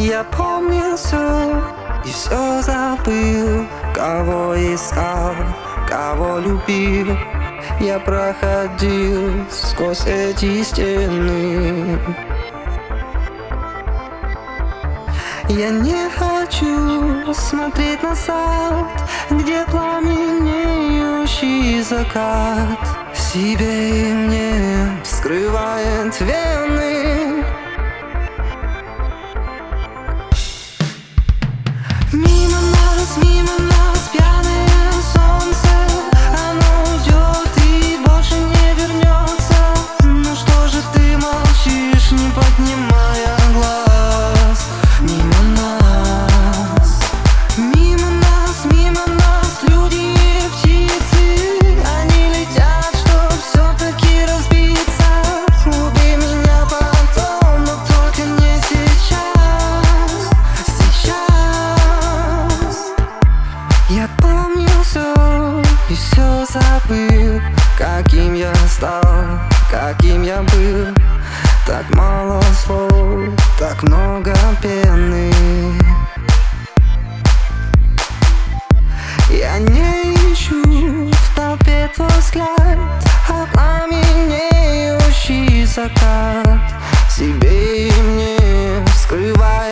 Я помню все и все забыл. Кого искал, кого любил. Я проходил сквозь эти стены. Я не хочу смотреть назад, где пламенеющий закат себе и мне вскрывает вены. Мимо нас пьяное солнце. Оно уйдет и больше не вернется. Ну что же ты молчишь, не поднимая глаз? Мимо нас люди и птицы. Они летят, чтоб все-таки разбиться. Убей меня потом, но только не сейчас. Я помню все и все забыл. Каким я стал, каким я был. Так мало слов, так много пены. Я не ищу в толпе твой взгляд, а пламенеющий закат себе и мне вскрывает